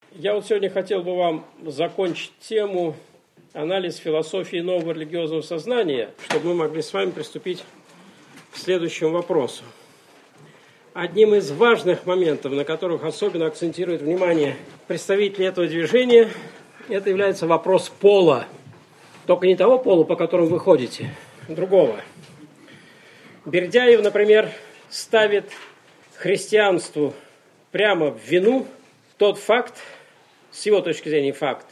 Я вот сегодня хотел бы вам закончить тему анализ философии нового религиозного сознания, чтобы мы могли с вами приступить к следующему вопросу. Одним из важных моментов, на которых особенно акцентирует внимание представители этого движения, это является вопрос пола. Только не того пола, по которому вы ходите, другого. Бердяев, например, ставит христианству прямо в вину тот факт, с его точки зрения факт,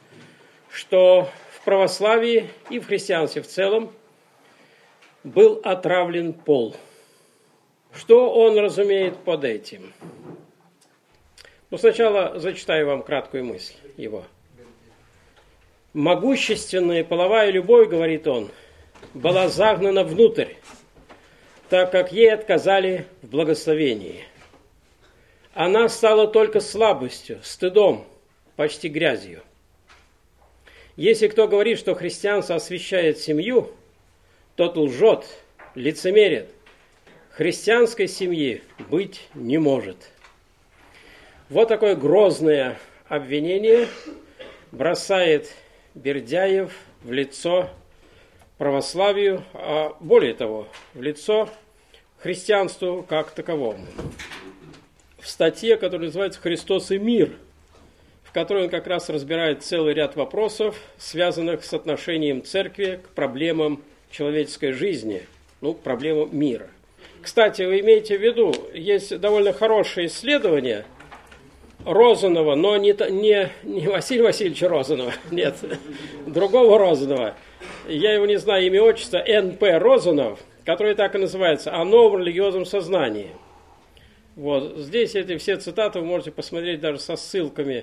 что в православии и в христианстве в целом был отравлен пол. Что он разумеет под этим? Ну, сначала зачитаю вам краткую мысль его. «Могущественная половая любовь, — говорит он, — была загнана внутрь, так как ей отказали в благословении. Она стала только слабостью, стыдом, почти грязью. Если кто говорит, что христианство освящает семью, тот лжет, лицемерит. Христианской семьи быть не может». Вот такое грозное обвинение бросает Бердяев в лицо православию, а более того, в лицо христианству как таковому. В статье, которая называется «Христос и мир», в которой он как раз разбирает целый ряд вопросов, связанных с отношением церкви к проблемам человеческой жизни, проблемам мира. Кстати, вы имеете в виду, есть довольно хорошее исследование Розанова, но не Василия Васильевича Розанова, нет, другого Розанова. Я его не знаю, имя, отчество, Н.П. Розанов, который так и называется «О новом религиозном сознании». Вот, здесь эти все цитаты вы можете посмотреть даже со ссылками.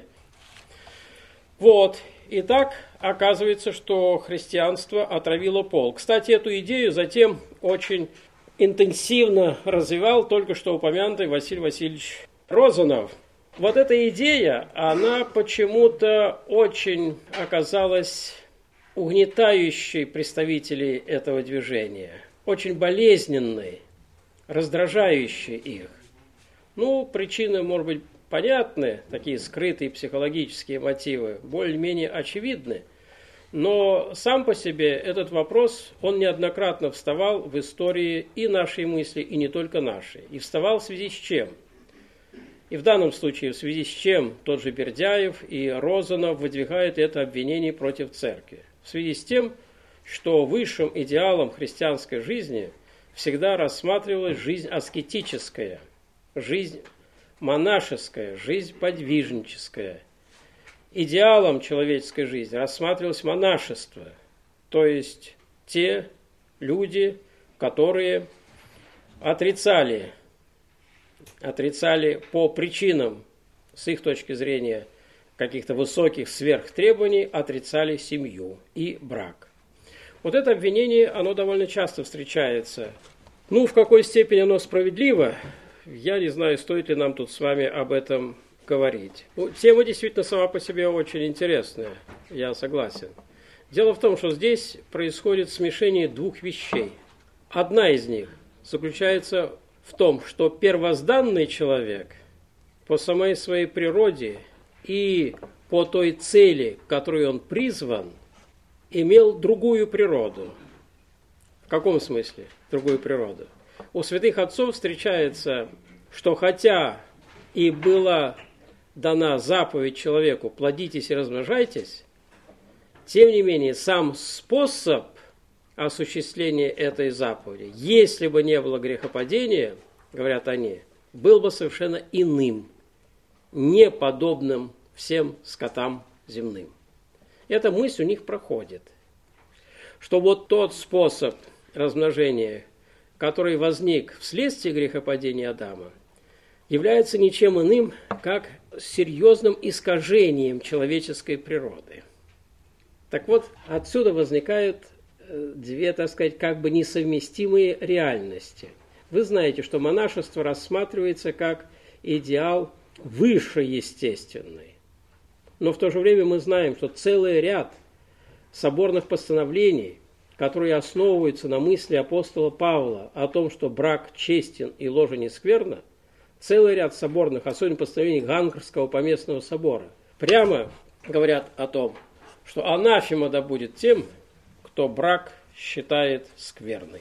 Вот, итак, оказывается, что христианство отравило пол. Кстати, эту идею затем очень интенсивно развивал только что упомянутый Василий Васильевич Розанов. Вот эта идея, она почему-то очень оказалась угнетающей представителей этого движения, очень болезненной, раздражающей их. Причины, может быть, понятны, такие скрытые психологические мотивы, более-менее очевидны, но сам по себе этот вопрос, он неоднократно вставал в истории и нашей мысли, и не только нашей. И вставал в связи с чем? И в данном случае в связи с чем тот же Бердяев и Розанов выдвигают это обвинение против церкви. В связи с тем, что высшим идеалом христианской жизни всегда рассматривалась жизнь аскетическая, жизнь монашеская, жизнь подвижническая. Идеалом человеческой жизни рассматривалось монашество, то есть те люди, которые отрицали по причинам, с их точки зрения, каких-то высоких сверхтребований, отрицали семью и брак. Вот это обвинение, оно довольно часто встречается. В какой степени оно справедливо, я не знаю, стоит ли нам тут с вами об этом говорить. Тема действительно сама по себе очень интересная, я согласен. Дело в том, что здесь происходит смешение двух вещей. Одна из них заключается в том, что первозданный человек по самой своей природе и по той цели, к которой он призван, имел другую природу. В каком смысле другую природу? У святых отцов встречается, что хотя и была дана заповедь человеку «плодитесь и размножайтесь», тем не менее сам способ осуществления этой заповеди, если бы не было грехопадения, говорят они, был бы совершенно иным, не подобным всем скотам земным. Эта мысль у них проходит, что вот тот способ размножения, который возник вследствие грехопадения Адама, является ничем иным, как серьезным искажением человеческой природы. Так вот, отсюда возникают две, так сказать, как бы несовместимые реальности. Вы знаете, что монашество рассматривается как идеал высшеестественный. Но в то же время мы знаем, что целый ряд соборных постановлений, которые основываются на мысли апостола Павла о том, что брак честен и ложа не скверна, целый ряд соборных, особенно постановлений Ганкерского поместного собора, прямо говорят о том, что анафема да будет тем, кто брак считает скверной.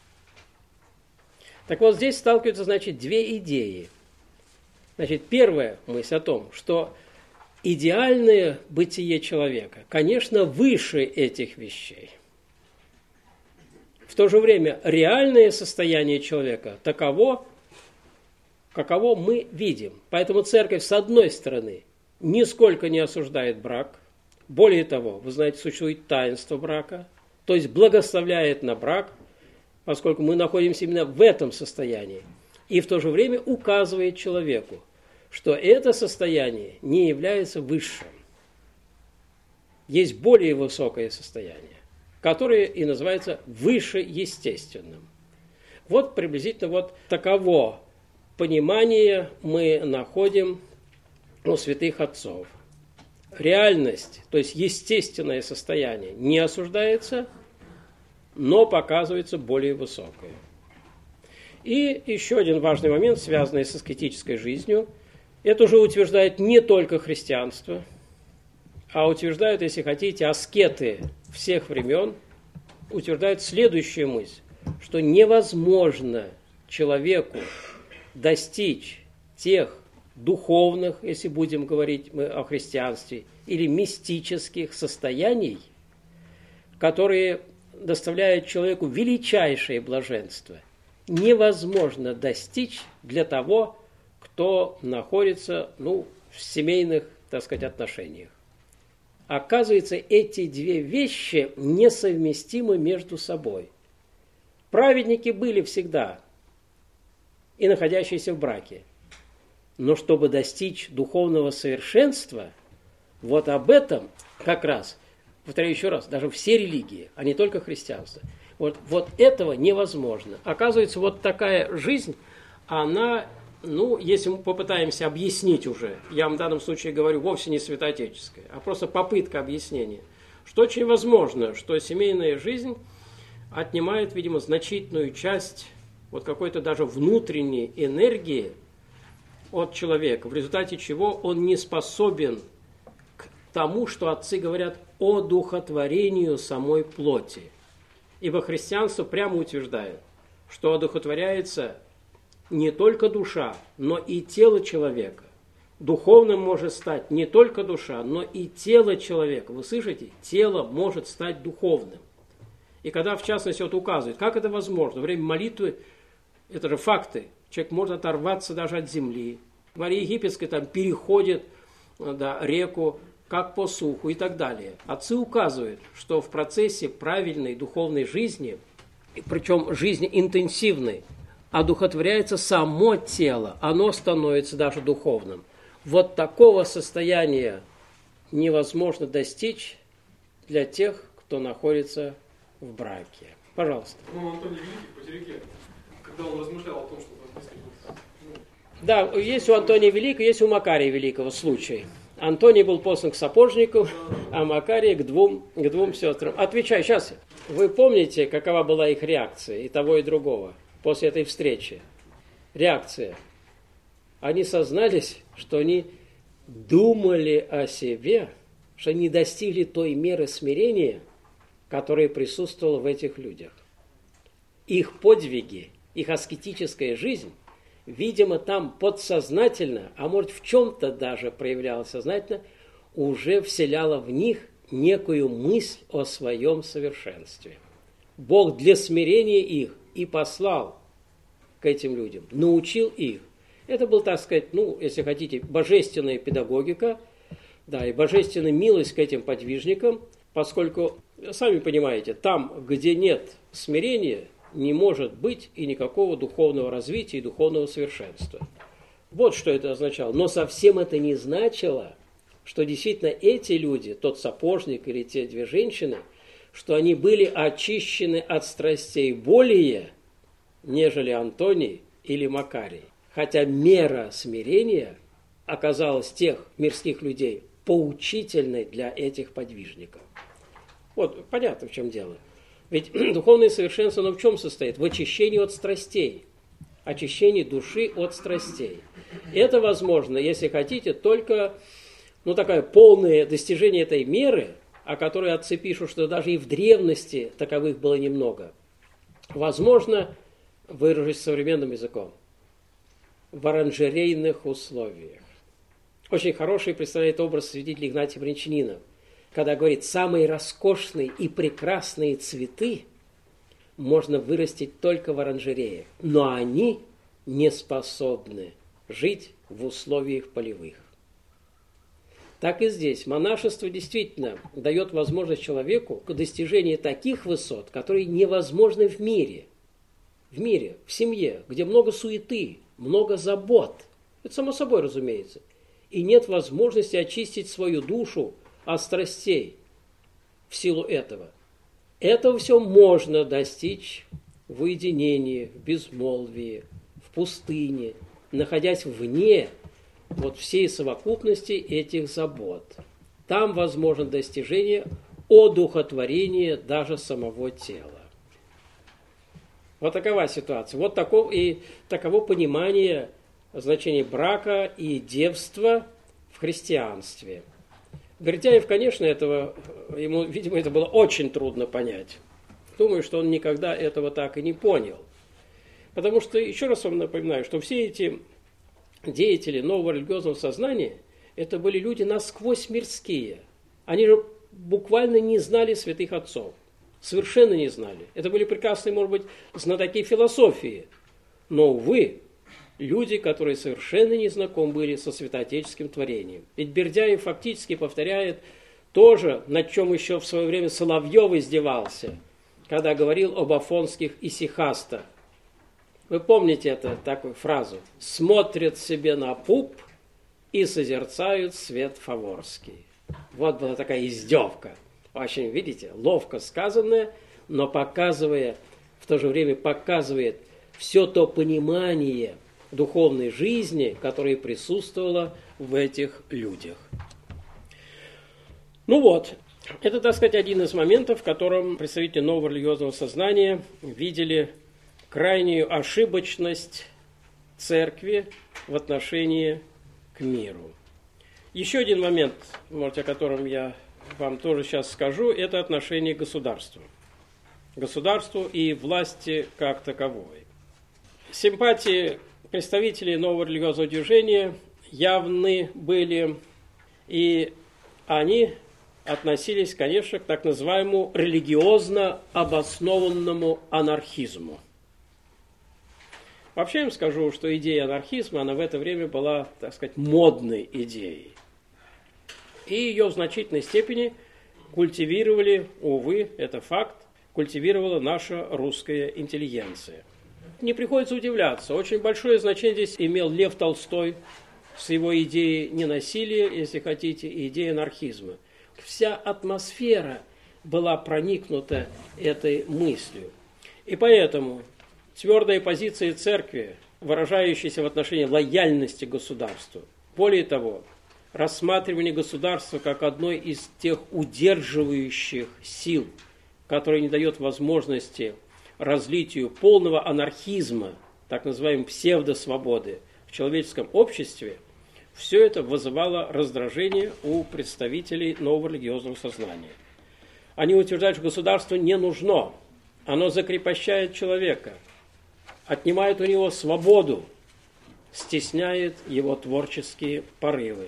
Так вот, здесь сталкиваются, значит, две идеи. Значит, первая мысль о том, что идеальное бытие человека, конечно, выше этих вещей. В то же время реальное состояние человека таково, каково мы видим. Поэтому церковь, с одной стороны, нисколько не осуждает брак. Более того, вы знаете, существует таинство брака, то есть благословляет на брак, поскольку мы находимся именно в этом состоянии. И в то же время указывает человеку, что это состояние не является высшим. Есть более высокое состояние, которое и называется вышеестественным. Вот приблизительно вот таково понимание мы находим у святых отцов. Реальность, то есть естественное состояние, не осуждается, но показывается более высокое. И еще один важный момент, связанный с аскетической жизнью, это уже утверждает не только христианство, а утверждают, если хотите, аскеты всех времен, утверждают следующую мысль, что невозможно человеку достичь тех духовных, если будем говорить мы о христианстве, или мистических состояний, которые доставляют человеку величайшее блаженство, невозможно достичь для того, кто находится в семейных, так сказать, отношениях. Оказывается, эти две вещи несовместимы между собой. Праведники были всегда и находящиеся в браке. Но чтобы достичь духовного совершенства, вот об этом как раз, повторяю еще раз, даже все религии, а не только христианство, вот этого невозможно. Оказывается, вот такая жизнь, она, если мы попытаемся объяснить уже, я вам в данном случае говорю вовсе не святоотеческая, а просто попытка объяснения, что очень возможно, что семейная жизнь отнимает, видимо, значительную часть вот какой-то даже внутренней энергии от человека, в результате чего он не способен к тому, что отцы говорят о одухотворению самой плоти. Ибо христианство прямо утверждает, что одухотворяется не только душа, но и тело человека. Духовным может стать не только душа, но и тело человека. Вы слышите? Тело может стать духовным. И когда, в частности, указывает, как это возможно, во время молитвы, это же факты, человек может оторваться даже от земли. Мария Египетская там переходит реку, как по суху и так далее. Отцы указывают, что в процессе правильной духовной жизни, причем жизни интенсивной, одухотворяется само тело, оно становится даже духовным. Вот такого состояния невозможно достичь для тех, кто находится в браке. Пожалуйста. Антоний Великий по Тереке, когда он размышлял о том, что да, есть у Антония Великого, есть у Макария Великого случай. Антоний был послан к сапожнику, а Макарий к двум сестрам. Отвечай, сейчас. Вы помните, какова была их реакция, и того, и другого, после этой встречи? Реакция. Они сознались, что они думали о себе, что они достигли той меры смирения, которая присутствовала в этих людях. Их подвиги, их аскетическая жизнь, видимо, там подсознательно, а может в чем-то даже проявлялось сознательно, уже вселяла в них некую мысль о своем совершенстве. Бог для смирения их и послал к этим людям, научил их. Это был, так сказать, если хотите, божественная педагогика, да, и божественная милость к этим подвижникам, поскольку, сами понимаете, там, где нет смирения, не может быть и никакого духовного развития и духовного совершенства. Вот что это означало. Но совсем это не значило, что действительно эти люди, тот сапожник или те две женщины, что они были очищены от страстей более, нежели Антоний или Макарий. Хотя мера смирения оказалась тех мирских людей поучительной для этих подвижников. Вот понятно, в чем дело. Ведь духовное совершенство, оно в чем состоит? В очищении от страстей. Очищении души от страстей. Это возможно, если хотите, только такое полное достижение этой меры, о которой отцы пишут, что даже и в древности таковых было немного, возможно, выражусь современным языком, в оранжерейных условиях. Очень хороший представляет образ святителя Игнатия Брянчанина, когда говорит, самые роскошные и прекрасные цветы можно вырастить только в оранжереях, но они не способны жить в условиях полевых. Так и здесь. Монашество действительно дает возможность человеку к достижению таких высот, которые невозможны в мире. В мире, в семье, где много суеты, много забот. Это само собой разумеется. И нет возможности очистить свою душу от страстей в силу этого. Этого все можно достичь в уединении, в безмолвии, в пустыне, находясь вне всей совокупности этих забот. Там возможно достижение одухотворения даже самого тела. Вот такова ситуация. Вот таково понимание значения брака и девства в христианстве. Бердяев, конечно, ему, видимо, это было очень трудно понять. Думаю, что он никогда этого так и не понял. Потому что, еще раз вам напоминаю, что все эти деятели нового религиозного сознания, это были люди насквозь мирские. Они же буквально не знали святых отцов. Совершенно не знали. Это были прекрасные, может быть, знатоки философии. Но, увы, люди, которые совершенно не знакомы были со святоотеческим творением. Ведь Бердяев фактически повторяет то же, над чем еще в свое время Соловьев издевался, когда говорил об афонских исихастах. Вы помните такую фразу? «Смотрят себе на пуп и созерцают свет фаворский». Вот была такая издевка. Очень, видите, ловко сказанное, но в то же время показывает все то понимание духовной жизни, которое присутствовало в этих людях. Это, так сказать, один из моментов, в котором представители нового религиозного сознания видели крайнюю ошибочность церкви в отношении к миру. Еще один момент, может, о котором я вам тоже сейчас скажу, это отношение к государству. Государству и власти как таковой. Симпатии представителей нового религиозного движения явны были, и они относились, конечно, к так называемому религиозно обоснованному анархизму. Вообще я вам скажу, что идея анархизма, она в это время была, так сказать, модной идеей. И ее в значительной степени культивировали, увы, это факт, культивировала наша русская интеллигенция. Не приходится удивляться, очень большое значение здесь имел Лев Толстой с его идеей ненасилия, если хотите, и идеей анархизма. Вся атмосфера была проникнута этой мыслью. И поэтому твердая позиция церкви, выражающаяся в отношении лояльности государству, более того, рассматривание государства как одной из тех удерживающих сил, которые не дает возможности разлитию полного анархизма, так называемой псевдосвободы в человеческом обществе, все это вызывало раздражение у представителей нового религиозного сознания. Они утверждают, что государство не нужно, оно закрепощает человека, отнимает у него свободу, стесняет его творческие порывы.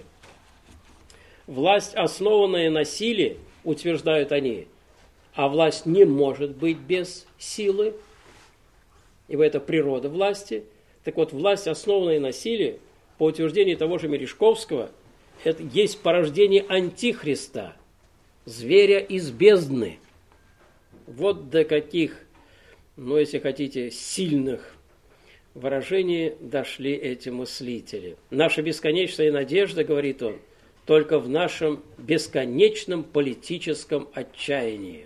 Власть, основанная на силе, утверждают они, а власть не может быть без силы, ибо это природа власти. Так вот, власть, основанная на силе, по утверждению того же Мережковского, это есть порождение антихриста, зверя из бездны. Вот до каких, если хотите, сильных выражений дошли эти мыслители. Наша бесконечная надежда, говорит он, только в нашем бесконечном политическом отчаянии.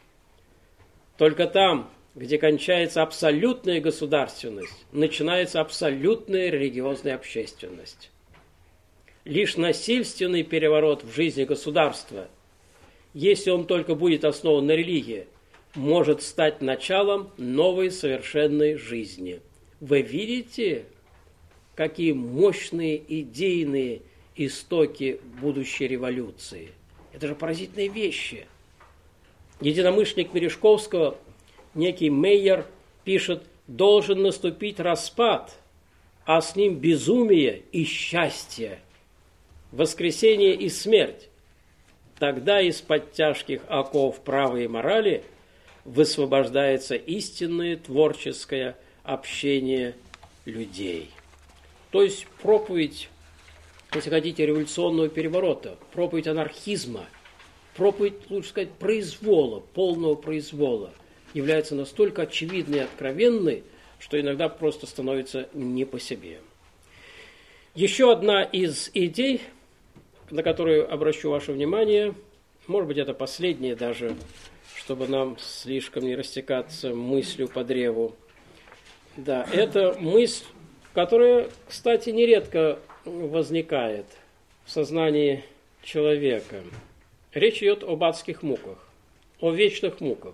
Только там, где кончается абсолютная государственность, начинается абсолютная религиозная общественность. Лишь насильственный переворот в жизни государства, если он только будет основан на религии, может стать началом новой совершенной жизни. Вы видите, какие мощные идейные истоки будущей революции. Это же поразительные вещи. Единомышленник Мережковского, некий Мейер, пишет: должен наступить распад, а с ним безумие и счастье, воскресение и смерть. Тогда из-под тяжких оков правой морали высвобождается истинное творческое общение людей. То есть проповедь, если хотите, революционного переворота, проповедь анархизма, проповедь, лучше сказать, произвола, полного произвола, является настолько очевидной и откровенной, что иногда просто становится не по себе. Еще одна из идей, на которую обращу ваше внимание, может быть, это последняя даже, чтобы нам слишком не растекаться мыслью по древу. Да, это мысль, которая, кстати, нередко возникает в сознании человека. Речь идет об адских муках, о вечных муках.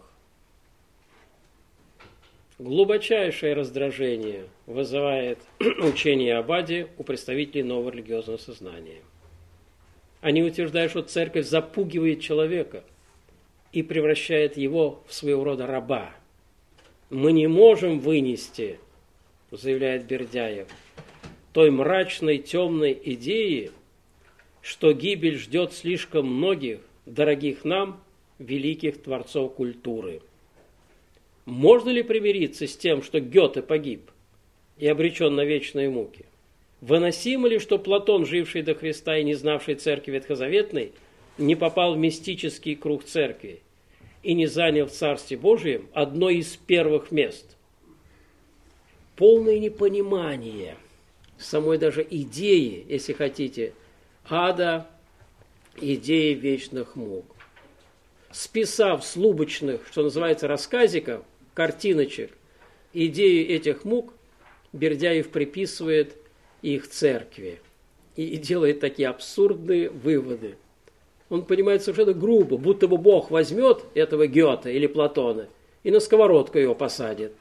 Глубочайшее раздражение вызывает учение об аде у представителей нового религиозного сознания. Они утверждают, что церковь запугивает человека и превращает его в своего рода раба. Мы не можем вынести, заявляет Бердяев, той мрачной, темной идеи, что гибель ждет слишком многих, дорогих нам, великих творцов культуры. Можно ли примириться с тем, что Гёте погиб и обречен на вечные муки? Выносимо ли, что Платон, живший до Христа и не знавший церкви ветхозаветной, не попал в мистический круг церкви и не занял в Царстве Божием одно из первых мест? Полное непонимание самой даже идеи, если хотите, ада, идеи вечных мук. Списав с лубочных, что называется, рассказиков, картиночек, идею этих мук, Бердяев приписывает их церкви и делает такие абсурдные выводы. Он понимает совершенно грубо, будто бы Бог возьмет этого Гёте или Платона и на сковородку его посадит.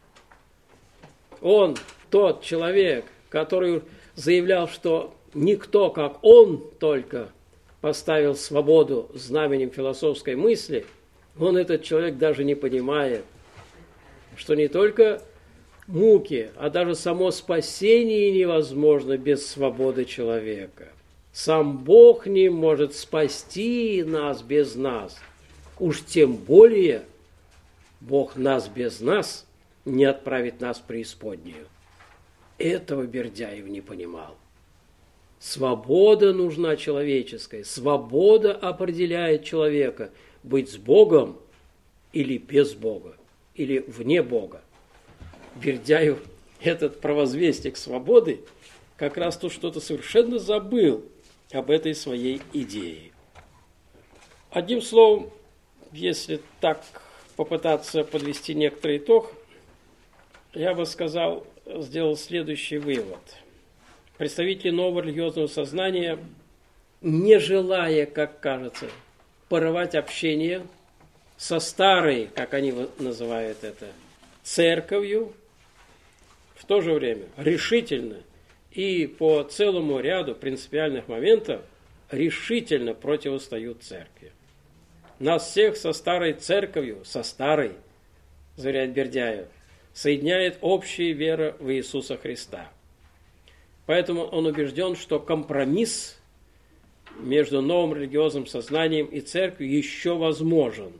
Он, тот человек, который заявлял, что никто, как он только поставил свободу знаменем философской мысли, он, этот человек, даже не понимает, что не только муки, а даже само спасение невозможно без свободы человека. Сам Бог не может спасти нас без нас. Уж тем более Бог нас без нас не отправит нас в преисподнюю. Этого Бердяев не понимал. Свобода нужна человеческая. Свобода определяет человека быть с Богом или без Бога, или вне Бога. Бердяев, этот провозвестник свободы, как раз тут что-то совершенно забыл об этой своей идее. Одним словом, если так попытаться подвести некоторый итог, я бы сказал, сделал следующий вывод. Представители нового религиозного сознания, не желая, как кажется, порывать общение со старой, как они называют это, церковью, в то же время решительно и по целому ряду принципиальных моментов решительно противостоят церкви. Нас всех со старой церковью, заверяет Бердяев, соединяет общая вера в Иисуса Христа. Поэтому он убежден, что компромисс между новым религиозным сознанием и церковью еще возможен.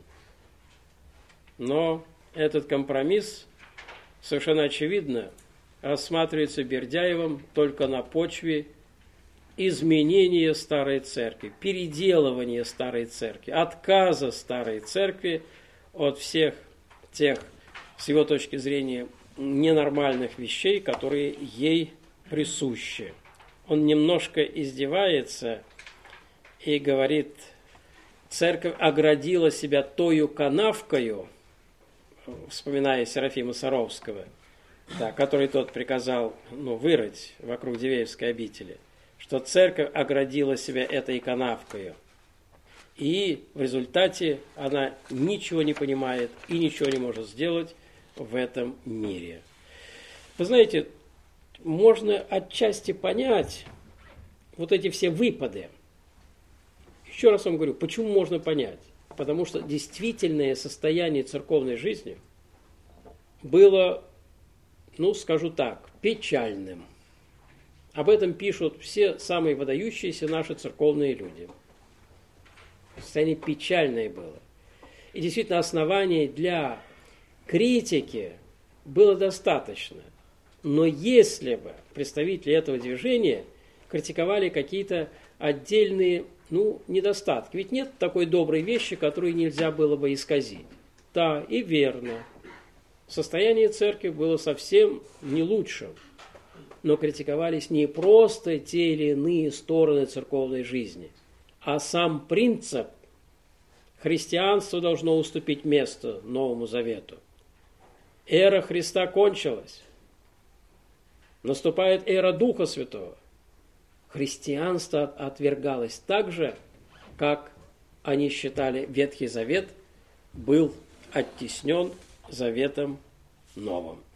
Но этот компромисс, совершенно очевидно, рассматривается Бердяевым только на почве изменения старой церкви, переделывания старой церкви, отказа старой церкви от всех тех, с его точки зрения, ненормальных вещей, которые ей присущи. Он немножко издевается и говорит, церковь оградила себя тою канавкою, вспоминая Серафима Саровского, да, который тот приказал вырыть вокруг Дивеевской обители, что церковь оградила себя этой канавкою. И в результате она ничего не понимает и ничего не может сделать в этом мире. Вы знаете, можно отчасти понять вот эти все выпады, еще раз вам говорю, почему можно понять? Потому что действительное состояние церковной жизни было, ну, скажу так, печальным. Об этом пишут все самые выдающиеся наши церковные люди. Состояние печальное было. И действительно оснований для критики было достаточно. Но если бы представители этого движения критиковали какие-то отдельные, недостатки, ведь нет такой доброй вещи, которую нельзя было бы исказить. Да, и верно. Состояние церкви было совсем не лучшим. Но критиковались не просто те или иные стороны церковной жизни, а сам принцип. Христианство должно уступить место Новому Завету. Эра Христа кончилась. Наступает эра Духа Святого. Христианство отвергалось так же, как они считали Ветхий Завет был оттеснен Заветом Новым.